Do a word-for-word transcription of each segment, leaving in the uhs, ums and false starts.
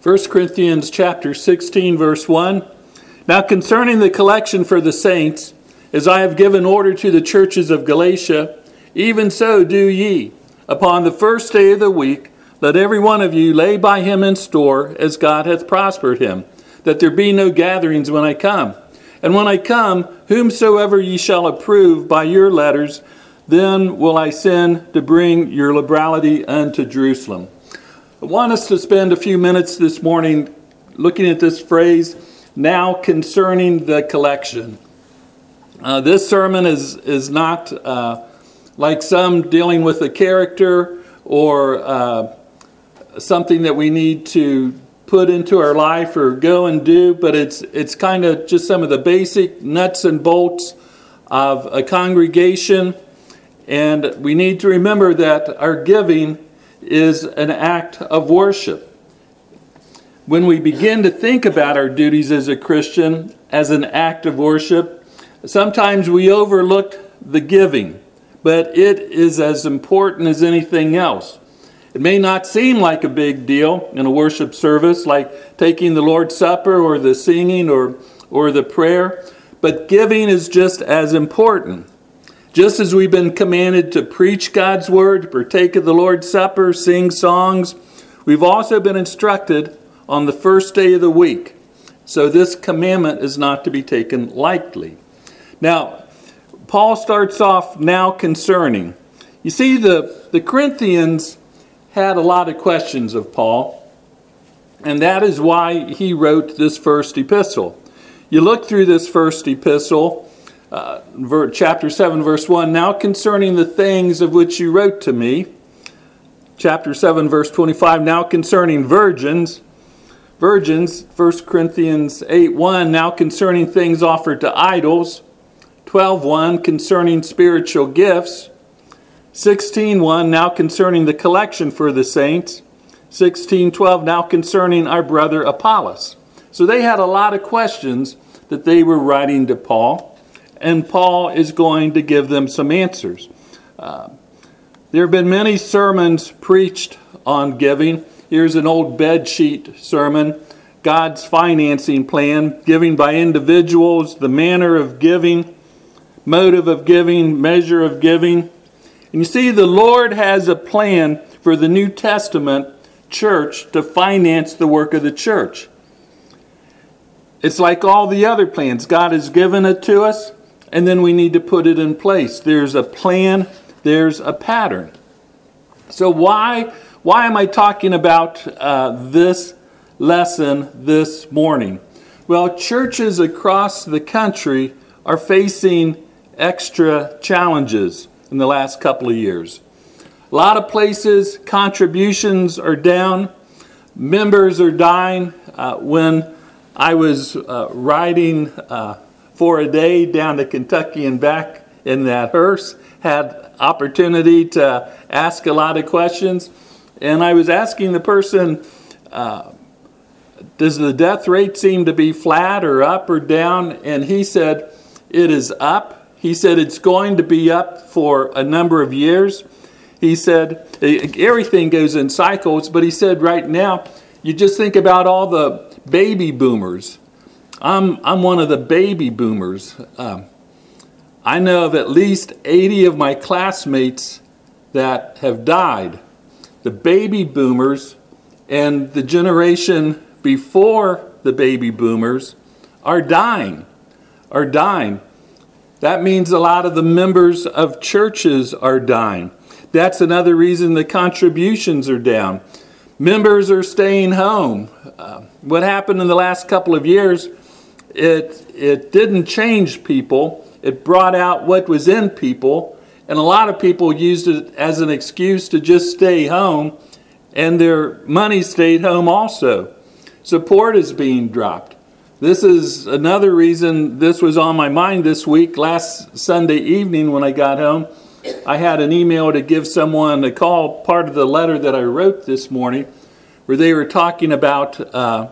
First Corinthians chapter sixteen, verse one. Now concerning the collection for the saints, as I have given order to the churches of Galatia, even so do ye. Upon the first day of the week, let every one of you lay by him in store, as God hath prospered him, that there be no gatherings when I come. And when I come, whomsoever ye shall approve by your letters, then will I send to bring your liberality unto Jerusalem. I want us to spend a few minutes this morning looking at this phrase, now concerning the collection. Uh, this sermon is, is not uh, like some dealing with a character or uh, something that we need to put into our life or go and do, but it's it's kind of just some of the basic nuts and bolts of a congregation. And we need to remember that our giving is an act of worship. When we begin to think about our duties as a Christian as an act of worship, sometimes we overlook the giving, but it is as important as anything else. It may not seem like a big deal in a worship service, like taking the Lord's Supper or the singing or, or the prayer, but giving is just as important. Just as we've been commanded to preach God's word, partake of the Lord's Supper, sing songs, we've also been instructed on the first day of the week. So this commandment is not to be taken lightly. Now, Paul starts off now concerning. You see, the, the Corinthians had a lot of questions of Paul, and that is why he wrote this first epistle. You look through this first epistle, Uh, chapter seven, verse one, now concerning the things of which you wrote to me. Chapter seven, verse twenty-five, now concerning virgins. Virgins, First Corinthians eight, one, now concerning things offered to idols. twelve, one, concerning spiritual gifts. sixteen, one, now concerning the collection for the saints. sixteen, twelve, now concerning our brother Apollos. So they had a lot of questions that they were writing to Paul. And Paul is going to give them some answers. Uh, there have been many sermons preached on giving. Here's an old bed sheet sermon. God's financing plan, giving by individuals, the manner of giving, motive of giving, measure of giving. And you see, the Lord has a plan for the New Testament church to finance the work of the church. It's like all the other plans. God has given it to us, and then we need to put it in place. There's a plan, there's a pattern. So why, why am I talking about uh, this lesson this morning? Well, churches across the country are facing extra challenges in the last couple of years. A lot of places, contributions are down, members are dying. Uh, when I was uh, riding uh, for a day down to Kentucky and back in that hearse, had opportunity to ask a lot of questions. And I was asking the person, uh, does the death rate seem to be flat or up or down? And he said, it is up. He said, it's going to be up for a number of years. He said, everything goes in cycles, but he said right now, you just think about all the baby boomers. I'm I'm one of the baby boomers. Um, I know of at least eighty of my classmates that have died. The baby boomers and the generation before the baby boomers are dying, are dying. That means a lot of the members of churches are dying. That's another reason the contributions are down. Members are staying home. Uh, what happened in the last couple of years, It it didn't change people. It brought out what was in people. And a lot of people used it as an excuse to just stay home. And their money stayed home also. Support is being dropped. This is another reason this was on my mind this week. Last Sunday evening when I got home, I had an email to give someone a call, part of the letter that I wrote this morning, where they were talking about Uh,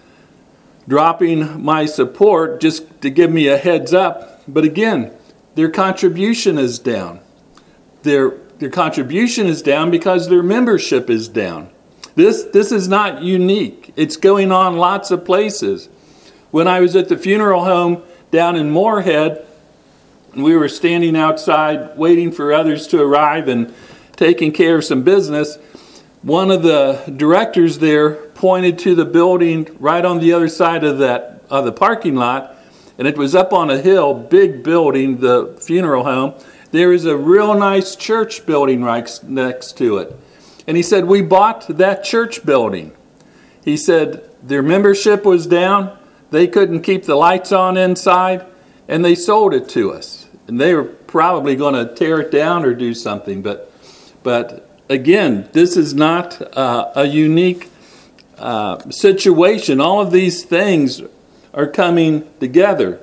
dropping my support just to give me a heads up. But again, their contribution is down. Their, their contribution is down because their membership is down. This, this is not unique. It's going on lots of places. When I was at the funeral home down in Moorhead, we were standing outside waiting for others to arrive and taking care of some business. One of the directors there pointed to the building right on the other side of that of the parking lot, and it was up on a hill, big building, the funeral home. There is a real nice church building right next to it. And he said, we bought that church building. He said their membership was down. They couldn't keep the lights on inside, and they sold it to us. And they were probably going to tear it down or do something. But, but again, this is not uh, a unique uh, situation. All of these things are coming together.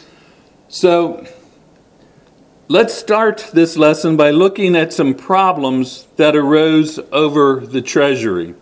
So let's start this lesson by looking at some problems that arose over the treasury.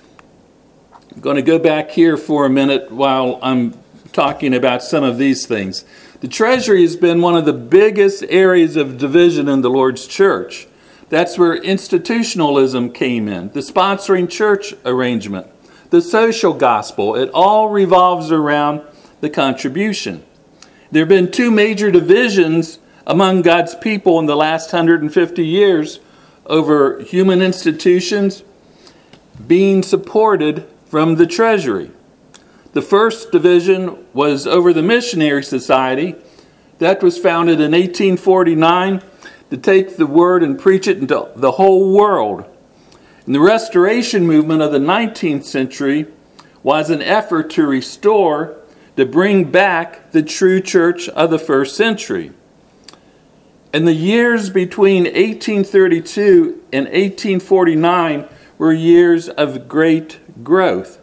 I'm going to go back here for a minute while I'm talking about some of these things. The treasury has been one of the biggest areas of division in the Lord's church. That's where institutionalism came in, the sponsoring church arrangement, the social gospel. It all revolves around the contribution. There have been two major divisions among God's people in the last one hundred fifty years over human institutions being supported from the treasury. The first division was over the Missionary Society. That was founded in eighteen forty-nine to take the word and preach it into the whole world. And the Restoration movement of the nineteenth century was an effort to restore, to bring back the true church of the first century. And the years between eighteen thirty-two and eighteen forty-nine were years of great growth.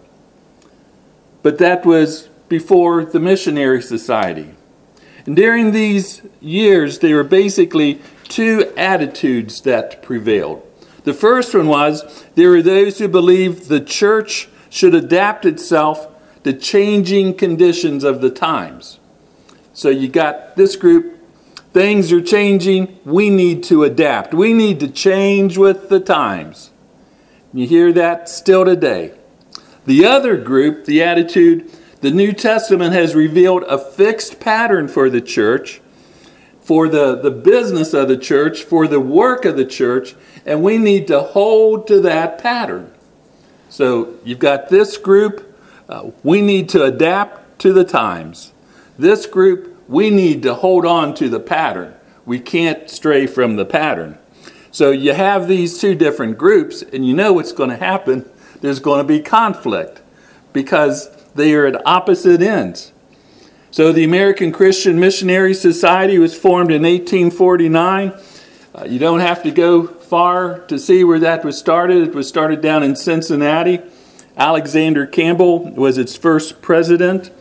But that was before the Missionary Society. And during these years, there were basically two attitudes that prevailed. The first one was, there were those who believed the church should adapt itself to changing conditions of the times. So you got this group, things are changing, we need to adapt. We need to change with the times. You hear that still today. The other group, the attitude, the New Testament has revealed a fixed pattern for the church, for the, the business of the church, for the work of the church, and we need to hold to that pattern. So you've got this group, uh, we need to adapt to the times. This group, we need to hold on to the pattern. We can't stray from the pattern. So you have these two different groups, and you know what's going to happen. There's going to be conflict because they are at opposite ends. So the American Christian Missionary Society was formed in eighteen forty-nine. Uh, you don't have to go far to see where that was started. It was started down in Cincinnati. Alexander Campbell was its first president,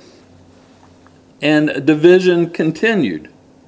and division continued.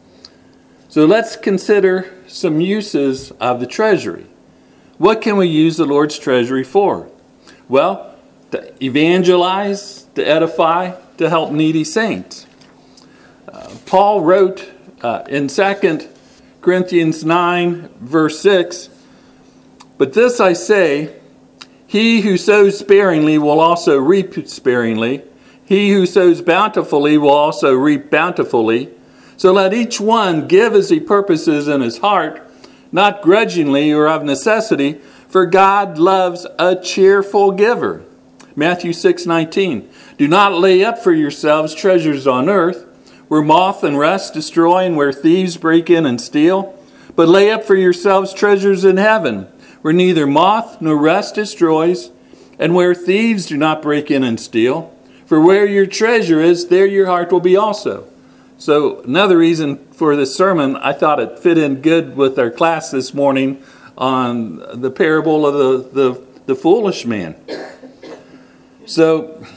So let's consider some uses of the treasury. What can we use the Lord's treasury for? Well, to evangelize, to edify, to help needy saints. Uh, Paul wrote uh, in Second Corinthians nine, verse six, "But this I say, he who sows sparingly will also reap sparingly. He who sows bountifully will also reap bountifully. So let each one give as he purposes in his heart, not grudgingly or of necessity, for God loves a cheerful giver." Matthew six nineteen. "Do not lay up for yourselves treasures on earth, where moth and rust destroy and where thieves break in and steal. But lay up for yourselves treasures in heaven, where neither moth nor rust destroys, and where thieves do not break in and steal. For where your treasure is, there your heart will be also." So another reason for this sermon, I thought it fit in good with our class this morning on the parable of the, the, the foolish man. So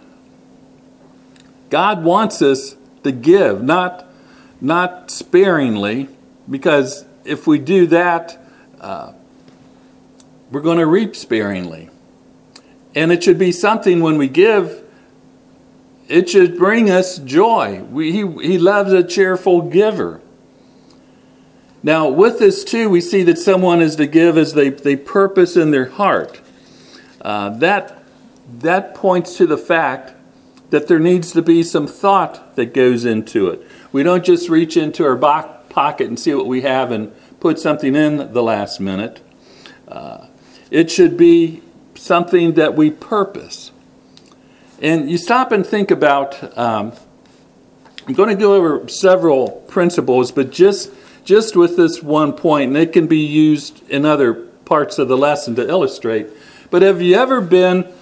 God wants us to give, not, not sparingly, because if we do that, uh, we're going to reap sparingly. And it should be something when we give, it should bring us joy. We, he, he loves a cheerful giver. Now, with this too, we see that someone is to give as they, they purpose in their heart. Uh, that, that points to the fact that there needs to be some thought that goes into it. We don't just reach into our bo- pocket and see what we have and put something in the last minute. Uh, it should be something that we purpose. And you stop and think about, um, I'm going to go over several principles, but just, just with this one point, and it can be used in other parts of the lesson to illustrate. But have you ever been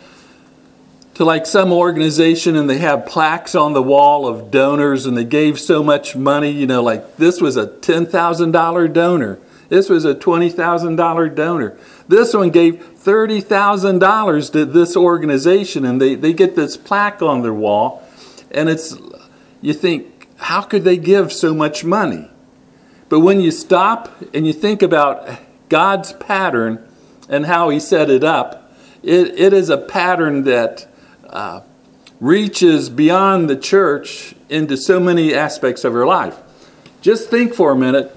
to like some organization and they have plaques on the wall of donors and they gave so much money, you know, like this was a ten thousand dollars donor. This was a twenty thousand dollars donor. This one gave thirty thousand dollars to this organization, and they, they get this plaque on their wall. And it's, you think, how could they give so much money? But when you stop and you think about God's pattern and how he set it up, it, it is a pattern that Uh, reaches beyond the church into so many aspects of her life. Just think for a minute.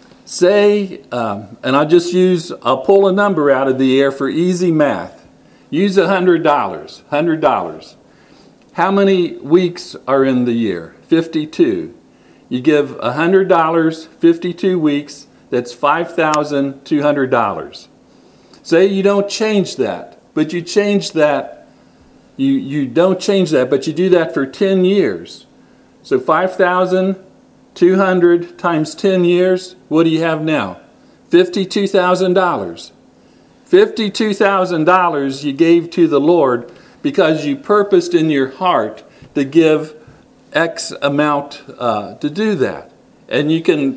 Say, um, and I'll just use, I'll pull a number out of the air for easy math. Use one hundred dollars. one hundred dollars. How many weeks are in the year? fifty-two. You give one hundred dollars, fifty-two weeks, that's five thousand two hundred dollars. Say you don't change that, but you change that You you don't change that, but you do that for ten years. So five thousand two hundred times ten years, what do you have now? fifty-two thousand dollars. fifty-two thousand dollars you gave to the Lord because you purposed in your heart to give X amount uh, to do that. And you can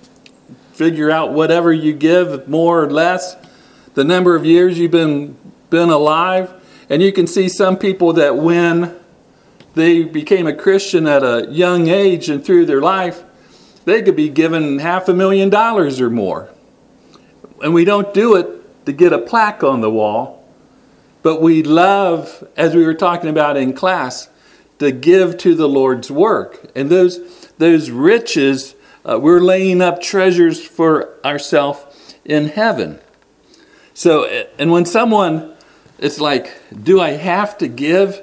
figure out whatever you give, more or less, the number of years you've been been alive. And you can see some people that when they became a Christian at a young age and through their life, they could be given half a million dollars or more. And we don't do it to get a plaque on the wall, but we love, as we were talking about in class, to give to the Lord's work. And those, those riches, uh, we're laying up treasures for ourselves in heaven. So, and when someone... It's like, do I have to give?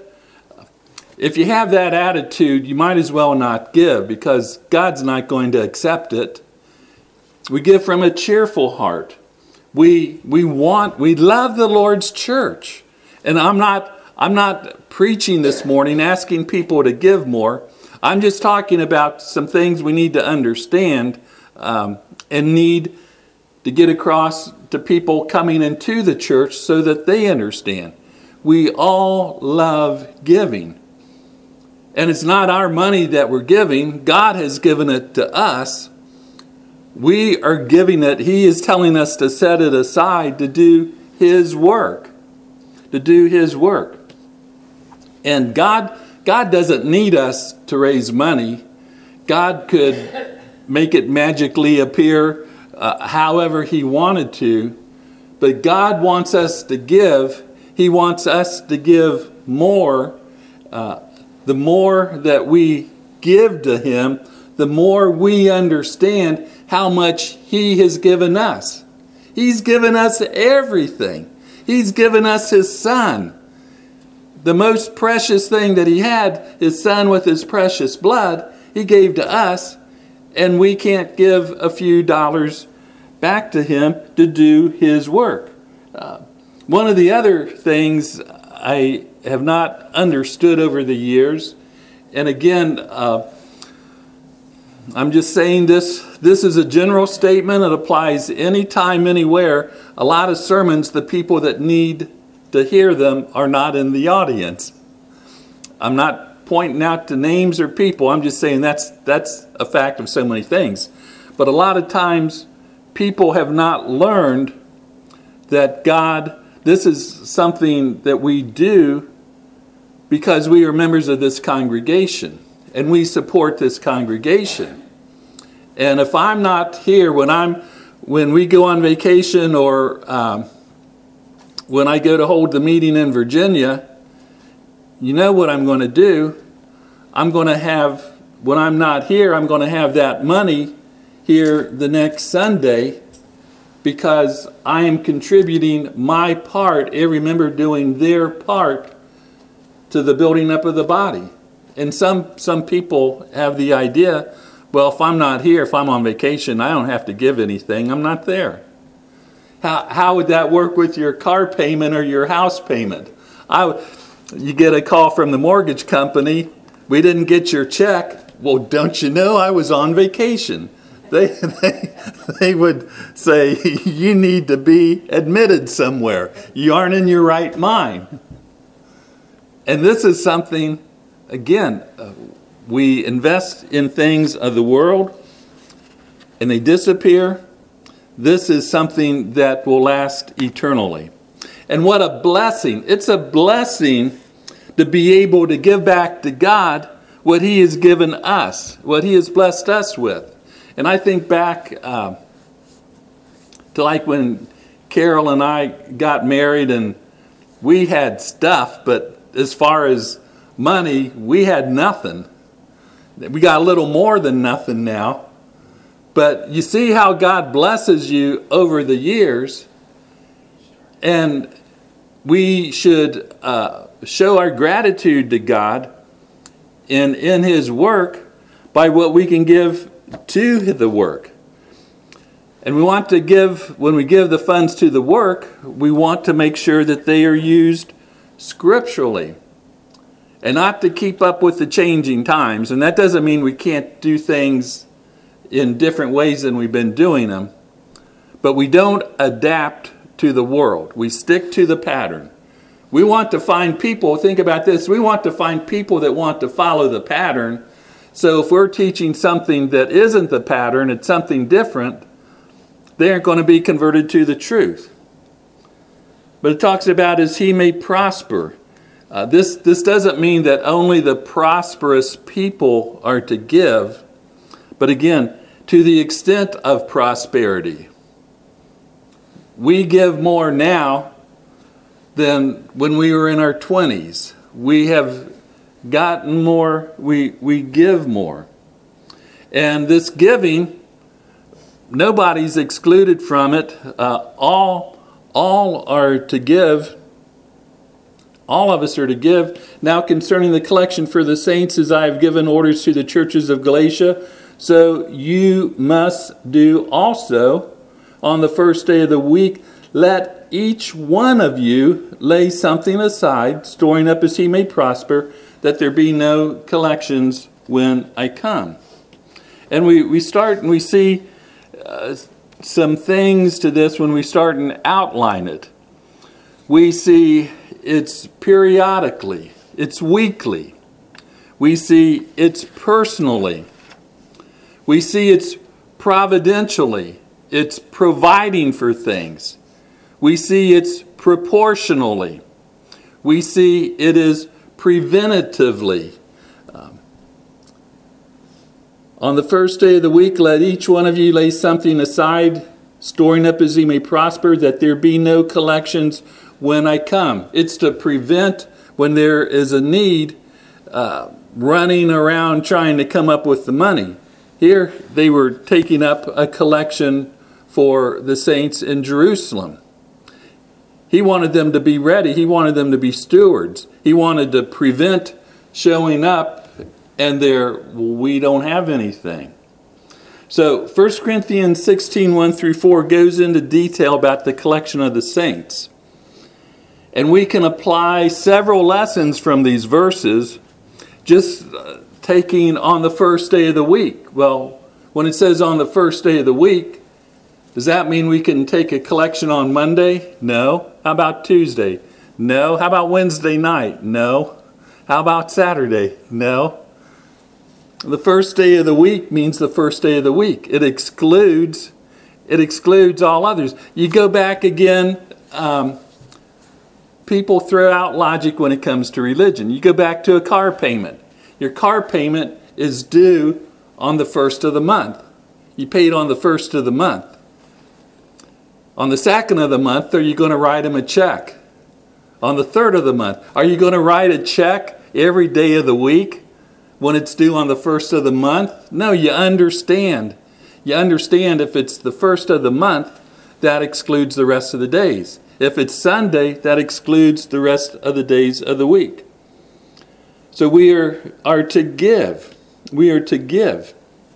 If you have that attitude, you might as well not give because God's not going to accept it. We give from a cheerful heart. We we want, we love the Lord's church. And I'm not I'm not preaching this morning asking people to give more. I'm just talking about some things we need to understand um, and need to get across to people coming into the church so that they understand. We all love giving. And it's not our money that we're giving. God has given it to us. We are giving it. He is telling us to set it aside to do his work. To do his work. And God, God doesn't need us to raise money. God could make it magically appear Uh, however he wanted to, but God wants us to give. He wants us to give more. Uh, the more that we give to him, the more we understand how much he has given us. He's given us everything. He's given us his son. The most precious thing that he had, his son with his precious blood, he gave to us, and we can't give a few dollars back to him to do his work. Uh, one of the other things I have not understood over the years, and again, uh, I'm just saying this, this is a general statement. It applies anytime, anywhere. A lot of sermons, the people that need to hear them are not in the audience. I'm not pointing out to names or people. I'm just saying that's that's a fact of so many things. But a lot of times, people have not learned that God, this is something that we do because we are members of this congregation and we support this congregation. And if I'm not here when I'm when we go on vacation or um, when I go to hold the meeting in Virginia, you know what I'm going to do? I'm going to have, when I'm not here, I'm going to have that money here the next Sunday because I am contributing my part, every member doing their part to the building up of the body. And some some people have the idea, well, if I'm not here, if I'm on vacation, I don't have to give anything. I'm not there. How how would that work with your car payment or your house payment? I, you get a call from the mortgage company, we didn't get your check. Well, don't you know I was on vacation? They, they, they would say, you need to be admitted somewhere. You aren't in your right mind. And this is something, again, uh, we invest in things of the world and they disappear. This is something that will last eternally. And what a blessing. It's a blessing to be able to give back to God what He has given us, what He has blessed us with. And I think back uh, to like when Carol and I got married and we had stuff, but as far as money, we had nothing. We got a little more than nothing now. But you see how God blesses you over the years. And we should uh, show our gratitude to God in, in His work by what we can give to the work. And we want to give, when we give the funds to the work, we want to make sure that they are used scripturally and not to keep up with the changing times. And that doesn't mean we can't do things in different ways than we've been doing them, but we don't adapt to the world. We stick to the pattern. We want to find people, think about this, we want to find people that want to follow the pattern. So if we're teaching something that isn't the pattern, it's something different, they aren't going to be converted to the truth. But it talks about as he may prosper. Uh, this, this doesn't mean that only the prosperous people are to give, but again, to the extent of prosperity. We give more now than when we were in our twenties. We have gotten more, we, we give more. And this giving, nobody's excluded from it. Uh, all, all are to give. All of us are to give. Now concerning the collection for the saints, as I have given orders to the churches of Galatia, so you must do also on the first day of the week. Let each one of you lay something aside, storing up as he may prosper, that there be no collections when I come. And we, we start and we see uh, some things to this when we start and outline it. We see it's periodically, it's weekly. We see it's personally. We see it's providentially. It's providing for things. We see it's proportionally. We see it is preventatively. Um, on the first day of the week, let each one of you lay something aside, storing up as he may prosper, that there be no collections when I come. It's to prevent when there is a need, uh, running around trying to come up with the money. Here, they were taking up a collection for the saints in Jerusalem. He wanted them to be ready. He wanted them to be stewards. He wanted to prevent showing up and there, we don't have anything. So First Corinthians sixteen, one through four goes into detail about the collection of the saints. And we can apply several lessons from these verses just uh, taking on the first day of the week. Well, when it says on the first day of the week, does that mean we can take a collection on Monday? No. How about Tuesday? No. How about Wednesday night? No. How about Saturday? No. The first day of the week means the first day of the week. It excludes, it excludes all others. You go back again, um, people throw out logic when it comes to religion. You go back to a car payment. Your car payment is due on the first of the month. You paid on the first of the month. On the second of the month, are you going to write him a check? On the third of the month, are you going to write a check every day of the week when it's due on the first of the month? No, you understand. You understand if it's the first of the month, that excludes the rest of the days. If it's Sunday, that excludes the rest of the days of the week. So we are, are to give. We are to give.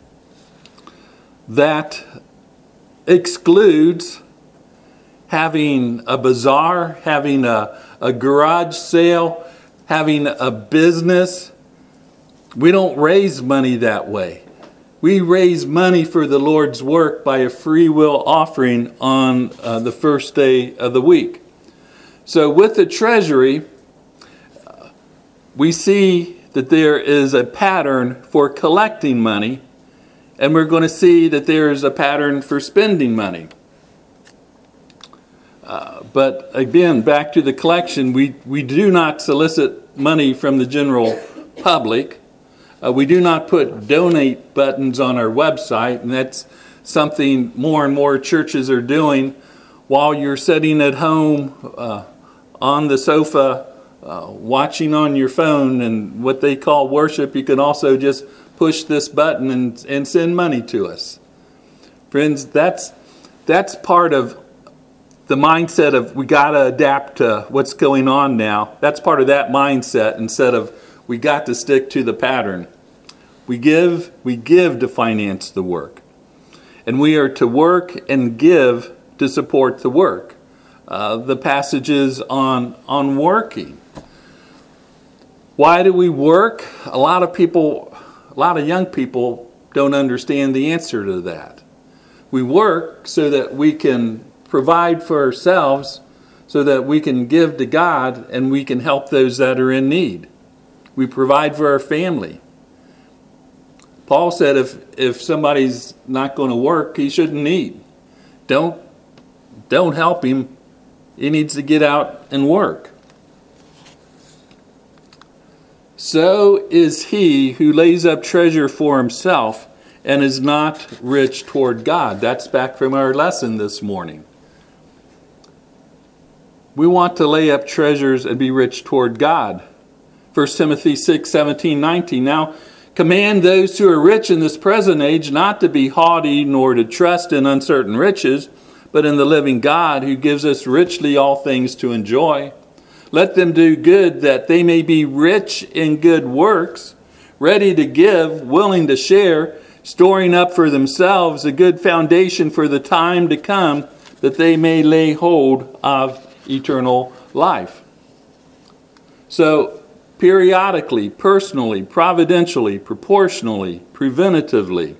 That excludes having a bazaar, having a, a garage sale, having a business. We don't raise money that way. We raise money for the Lord's work by a free will offering on uh, the first day of the week. So with the treasury, uh, we see that there is a pattern for collecting money, and we're going to see that there is a pattern for spending money. Uh, but again, back to the collection, we, we do not solicit money from the general public. Uh, we do not put donate buttons on our website, and that's something more and more churches are doing while you're sitting at home uh, on the sofa uh, watching on your phone and what they call worship. You can also just push this button and, and send money to us. Friends, that's that's part of the mindset of we got to adapt to what's going on now. That's part of that mindset instead of we got to stick to the pattern. We give, we give to finance the work. And we are to work and give to support the work. Uh, the passages on, on working. Why do we work? A lot of people, a lot of young people don't understand the answer to that. We work so that we can provide for ourselves, so that we can give to God and we can help those that are in need. We provide for our family. Paul said if, if somebody's not going to work, he shouldn't eat. Don't, don't help him. He needs to get out and work. So is he who lays up treasure for himself and is not rich toward God. That's back from our lesson this morning. We want to lay up treasures and be rich toward God. First Timothy six, seventeen, nineteen. Now, command those who are rich in this present age not to be haughty nor to trust in uncertain riches, but in the living God who gives us richly all things to enjoy. Let them do good that they may be rich in good works, ready to give, willing to share, storing up for themselves a good foundation for the time to come, that they may lay hold of eternal life. So, periodically, personally, providentially, proportionally, preventatively.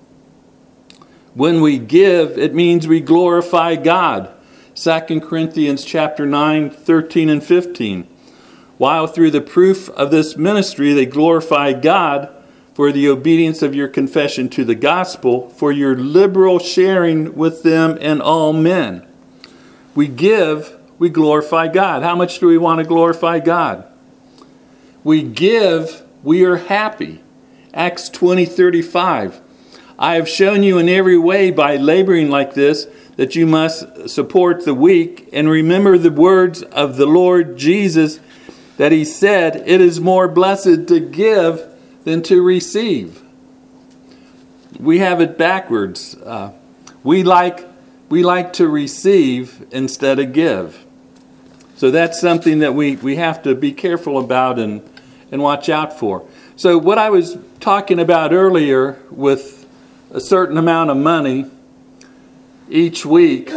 When we give, it means we glorify God. Second Corinthians chapter nine, thirteen and fifteen. While through the proof of this ministry they glorify God for the obedience of your confession to the gospel, for your liberal sharing with them and all men. We give, we glorify God. How much do we want to glorify God? We give, we are happy. Acts twenty, thirty-five. I have shown you in every way by laboring like this that you must support the weak and remember the words of the Lord Jesus that he said, it is more blessed to give than to receive. We have it backwards. Uh, we like we like to receive instead of give. So that's something that we, we have to be careful about and and watch out for. So what I was talking about earlier with a certain amount of money each week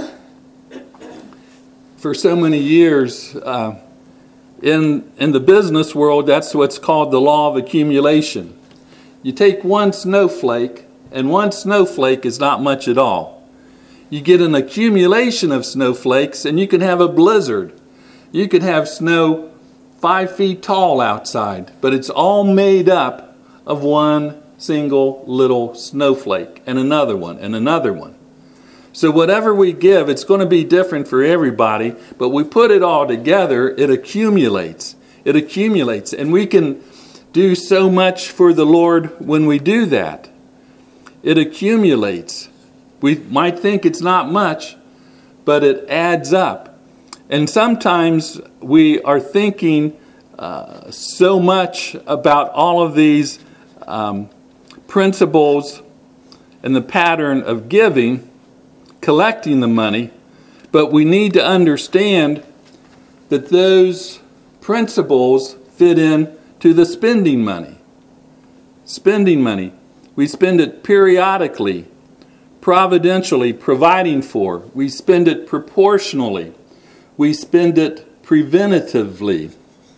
for so many years, uh, in, in the business world, that's what's called the law of accumulation. You take one snowflake, and one snowflake is not much at all. You get an accumulation of snowflakes, and you can have a blizzard. You could have snow five feet tall outside, but it's all made up of one single little snowflake and another one and another one. So whatever we give, it's going to be different for everybody, but we put it all together, it accumulates. It accumulates, and we can do so much for the Lord when we do that. It accumulates. We might think it's not much, but it adds up. And sometimes we are thinking uh, so much about all of these um, principles and the pattern of giving collecting the money, but we need to understand that those principles fit in to the spending money. Spending money. We spend it periodically, providentially, providing for. We spend it proportionally. We spend it preventatively.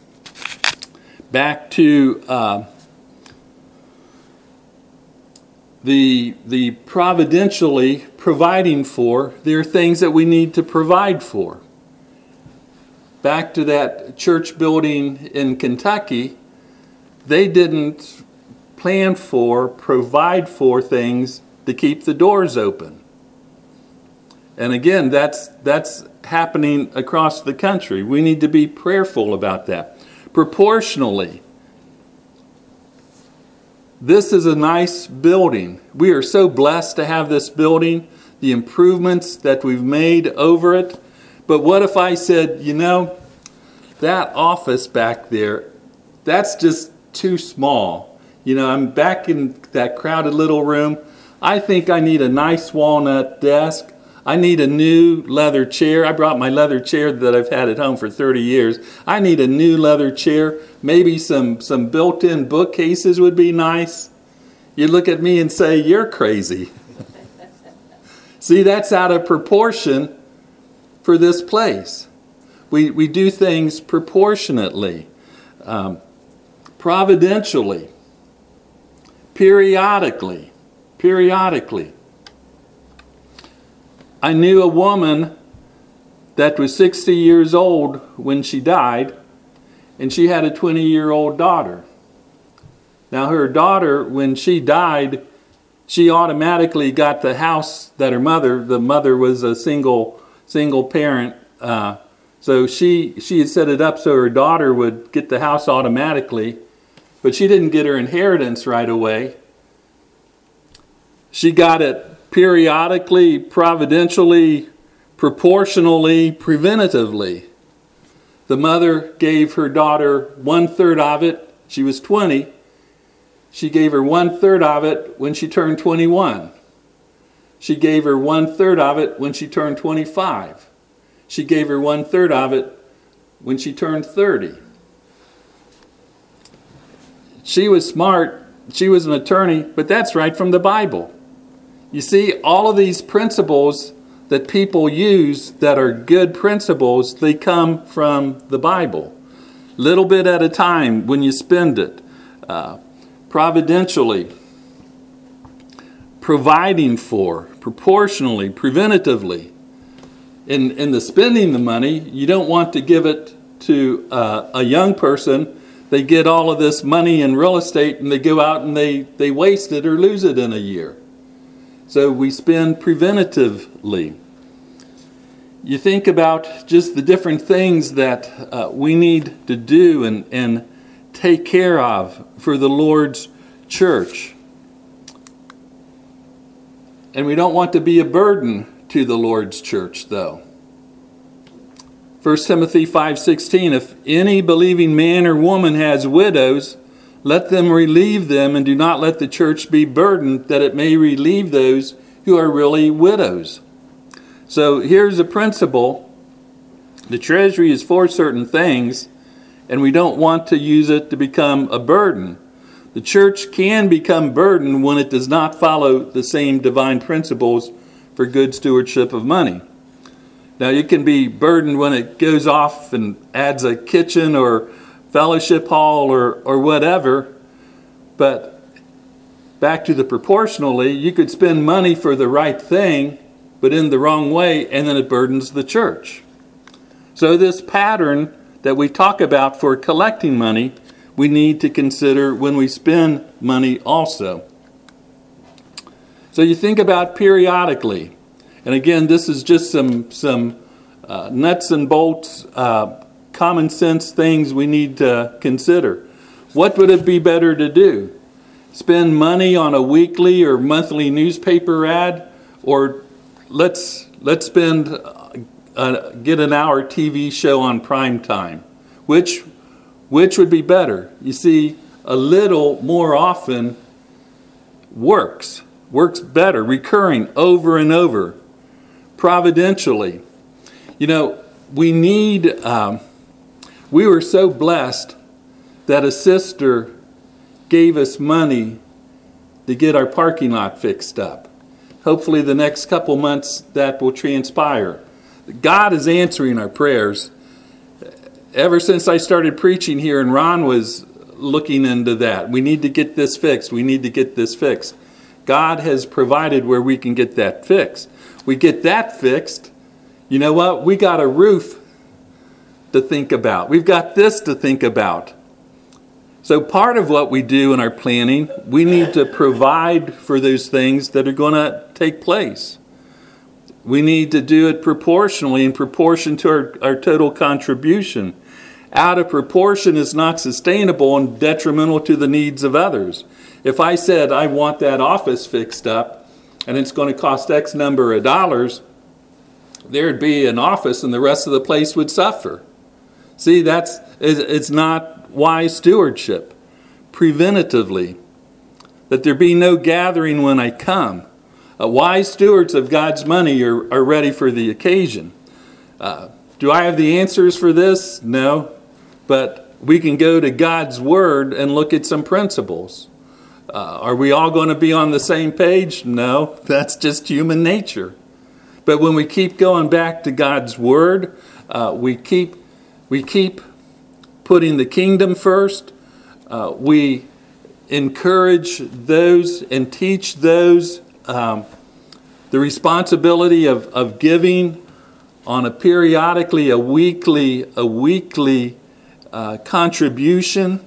Back to uh, the, the providentially providing for, there are things that we need to provide for. Back to that church building in Kentucky, they didn't plan for, provide for things to keep the doors open. And again, that's that's happening across the country. We need to be prayerful about that. Proportionally, this is a nice building. We are so blessed to have this building, the improvements that we've made over it. But what if I said, you know, that office back there, that's just too small. You know, I'm back in that crowded little room. I think I need a nice walnut desk. I need a new leather chair. I brought my leather chair that I've had at home for thirty years. I need a new leather chair. Maybe some, some built-in bookcases would be nice. You look at me and say, you're crazy. See, that's out of proportion for this place. We, we do things proportionately, um, providentially, periodically, periodically. I knew a woman that was sixty years old when she died, and she had a twenty-year-old daughter. Now, her daughter, when she died, she automatically got the house that her mother, the mother was a single single parent, uh, so she, she had set it up so her daughter would get the house automatically, but she didn't get her inheritance right away. She got it periodically, providentially, proportionally, preventatively. The mother gave her daughter one-third of it. She was twenty. She gave her one-third of it when she turned twenty-one. She gave her one-third of it when she turned twenty-five. She gave her one-third of it when she turned thirty. She was smart. She was an attorney, but that's right from the Bible. You see, all of these principles that people use that are good principles, they come from the Bible. Little bit at a time when you spend it. Uh, providentially. Providing for. Proportionally. Preventatively. In, in the spending the money, you don't want to give it to uh, a young person. They get all of this money in real estate and they go out and they, they waste it or lose it in a year. So we spend preventatively. You think about just the different things that uh, we need to do and, and take care of for the Lord's church. And we don't want to be a burden to the Lord's church, though. First Timothy five sixteen, if any believing man or woman has widows, let them relieve them, and do not let the church be burdened, that it may relieve those who are really widows. So here's a principle. The treasury is for certain things, and we don't want to use it to become a burden. The church can become burdened when it does not follow the same divine principles for good stewardship of money. Now, you can be burdened when it goes off and adds a kitchen or fellowship hall or, or whatever, but back to the proportionally, you could spend money for the right thing, but in the wrong way, and then it burdens the church. So this pattern that we talk about for collecting money, we need to consider when we spend money also. So you think about periodically, and again, this is just some, some uh, nuts and bolts uh, common sense things we need to consider. What would it be better to do? Spend money on a weekly or monthly newspaper ad, or let's let's spend uh, get an hour T V show on prime time? Which which would be better? You see, a little more often works works better, recurring over and over. providentially. You know, we need, um, we were so blessed that a sister gave us money to get our parking lot fixed up. Hopefully the next couple months that will transpire. God is answering our prayers. Ever since I started preaching here and Ron was looking into that, we need to get this fixed. We need to get this fixed. God has provided where we can get that fixed. We get that fixed. You know what? We got a roof to think about. We've got this to think about. So part of what we do in our planning, we need to provide for those things that are going to take place. We need to do it proportionally in proportion to our, our total contribution. Out of proportion is not sustainable and detrimental to the needs of others. If I said I want that office fixed up and it's going to cost X number of dollars, there'd be an office and the rest of the place would suffer. See, that's it's not wise stewardship. Preventatively, that there be no gathering when I come. Uh, wise stewards of God's money are, are ready for the occasion. Uh, do I have the answers for this? No. But we can go to God's Word and look at some principles. Uh, are we all going to be on the same page? No. That's just human nature. But when we keep going back to God's Word, uh, we keep we keep putting the kingdom first. Uh, we encourage those and teach those um, the responsibility of, of giving on a periodically, a weekly, a weekly uh, contribution.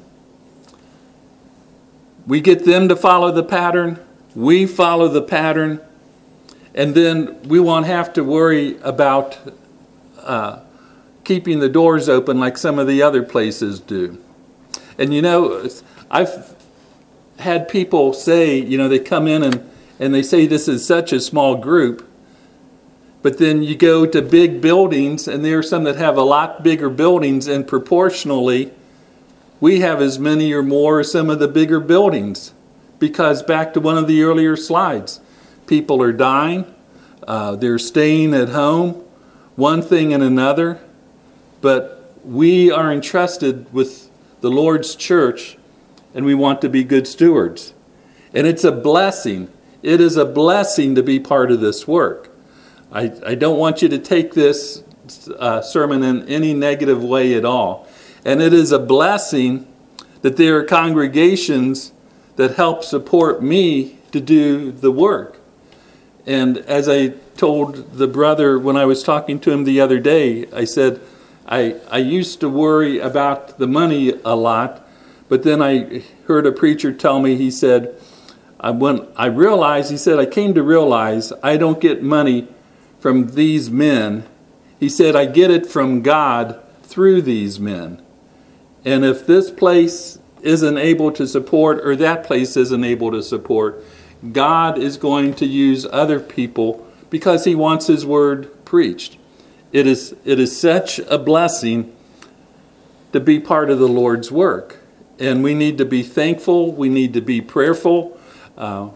We get them to follow the pattern. We follow the pattern. And then we won't have to worry about uh, keeping the doors open like some of the other places do. And you know, I've had people say, you know, they come in and, and they say this is such a small group. But then you go to big buildings, and there are some that have a lot bigger buildings, and proportionally, we have as many or more as some of the bigger buildings. Because back to one of the earlier slides, people are dying, uh, they're staying at home, one thing and another. But we are entrusted with the Lord's church, and we want to be good stewards. And it's a blessing. It is a blessing to be part of this work. I, I don't want you to take this uh, sermon in any negative way at all. And it is a blessing that there are congregations that help support me to do the work. And as I told the brother when I was talking to him the other day, I said, I, I used to worry about the money a lot, but then I heard a preacher tell me, he said, I, when I realized, he said, I came to realize I don't get money from these men. He said, I get it from God through these men. And if this place isn't able to support, or that place isn't able to support, God is going to use other people because he wants his word preached. It is, it is such a blessing to be part of the Lord's work. And we need to be thankful. We need to be prayerful. Uh,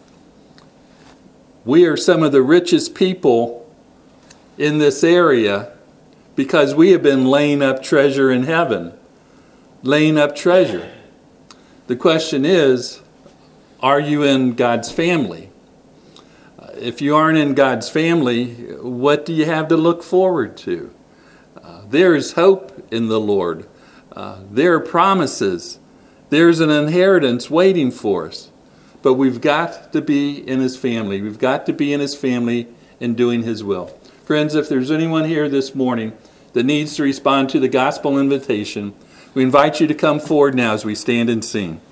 we are some of the richest people in this area because we have been laying up treasure in heaven. Laying up treasure. The question is, are you in God's family? If you aren't in God's family, what do you have to look forward to? Uh, there is hope in the Lord. Uh, there are promises. There's an inheritance waiting for us. But we've got to be in his family. We've got to be in his family and doing his will. Friends, if there's anyone here this morning that needs to respond to the gospel invitation, we invite you to come forward now as we stand and sing.